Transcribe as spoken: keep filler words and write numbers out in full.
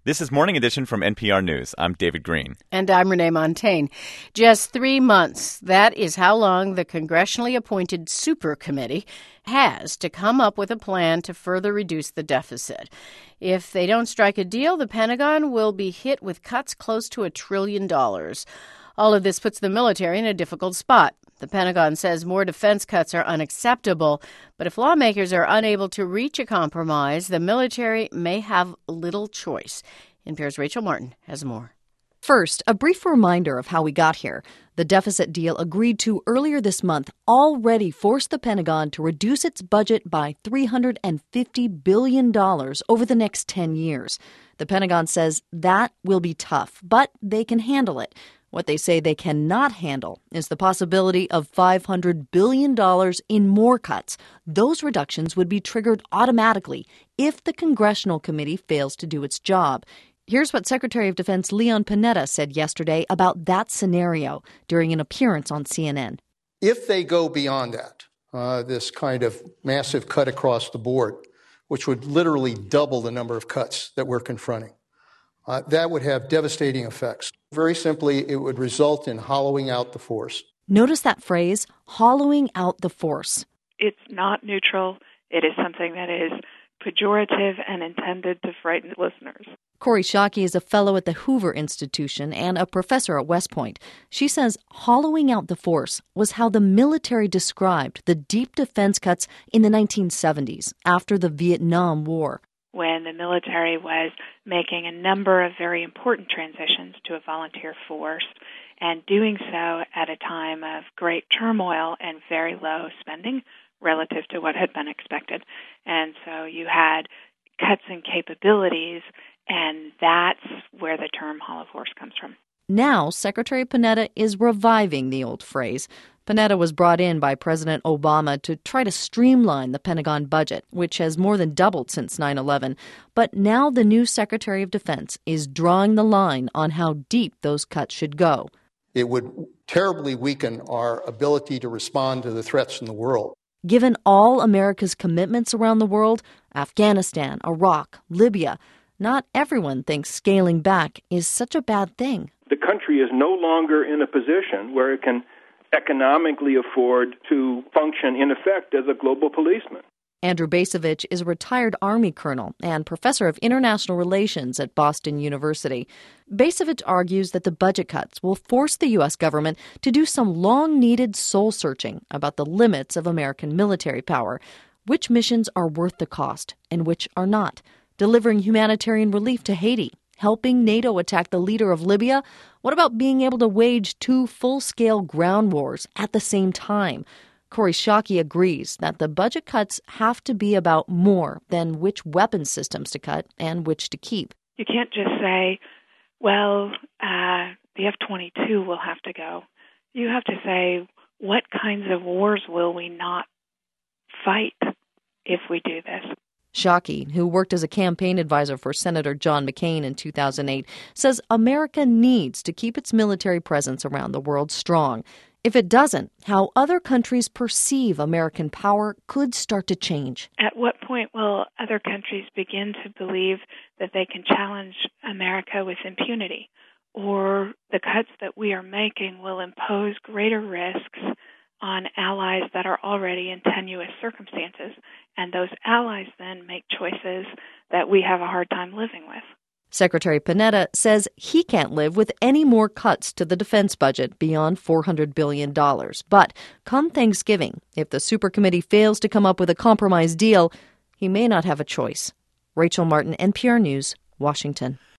This is Morning Edition from N P R News. I'm David Green. And I'm Renee Montaigne. Just three months. That is how long the congressionally appointed super committee has to come up with a plan to further reduce the deficit. If they don't strike a deal, the Pentagon will be hit with cuts close to a trillion dollars. All of this puts the military in a difficult spot. The Pentagon says more defense cuts are unacceptable, but if lawmakers are unable to reach a compromise, the military may have little choice. N P R's Rachel Martin has more. First, a brief reminder of how we got here. The deficit deal agreed to earlier this month already forced the Pentagon to reduce its budget by three hundred fifty billion dollars over the next ten years. The Pentagon says that will be tough, but they can handle it. What they say they cannot handle is the possibility of five hundred billion dollars in more cuts. Those reductions would be triggered automatically if the congressional committee fails to do its job. Here's what Secretary of Defense Leon Panetta said yesterday about that scenario during an appearance on C N N. If they go beyond that, uh, this kind of massive cut across the board, which would literally double the number of cuts that we're confronting, Uh, that would have devastating effects. Very simply, it would result in hollowing out the force. Notice that phrase, hollowing out the force. It's not neutral. It is something that is pejorative and intended to frighten listeners. Kori Schake is a fellow at the Hoover Institution and a professor at West Point. She says hollowing out the force was how the military described the deep defense cuts in the nineteen seventies after the Vietnam War, when the military was making a number of very important transitions to a volunteer force and doing so at a time of great turmoil and very low spending relative to what had been expected. And so you had cuts in capabilities, and that's where the term hollow force comes from. Now, Secretary Panetta is reviving the old phrase. Panetta was brought in by President Obama to try to streamline the Pentagon budget, which has more than doubled since nine eleven. But now the new Secretary of Defense is drawing the line on how deep those cuts should go. It would terribly weaken our ability to respond to the threats in the world. Given all America's commitments around the world, Afghanistan, Iraq, Libya, not everyone thinks scaling back is such a bad thing. The country is no longer in a position where it can economically afford to function, in effect, as a global policeman. Andrew Bacevich is a retired Army colonel and professor of international relations at Boston University. Bacevich argues that the budget cuts will force the U S government to do some long-needed soul-searching about the limits of American military power, which missions are worth the cost and which are not, delivering humanitarian relief to Haiti, helping NATO attack the leader of Libya. What about being able to wage two full-scale ground wars at the same time? Kori Schake agrees that the budget cuts have to be about more than which weapon systems to cut and which to keep. You can't just say, well, uh, the F twenty-two will have to go. You have to say, what kinds of wars will we not fight if we do this? Schake, who worked as a campaign advisor for Senator John McCain in two thousand eight, says America needs to keep its military presence around the world strong. If it doesn't, how other countries perceive American power could start to change. At what point will other countries begin to believe that they can challenge America with impunity? Or the cuts that we are making will impose greater risks on allies that are already in tenuous circumstances, and those allies then make choices that we have a hard time living with. Secretary Panetta says he can't live with any more cuts to the defense budget beyond four hundred billion dollars. But come Thanksgiving, if the supercommittee fails to come up with a compromise deal, he may not have a choice. Rachel Martin, N P R News, Washington.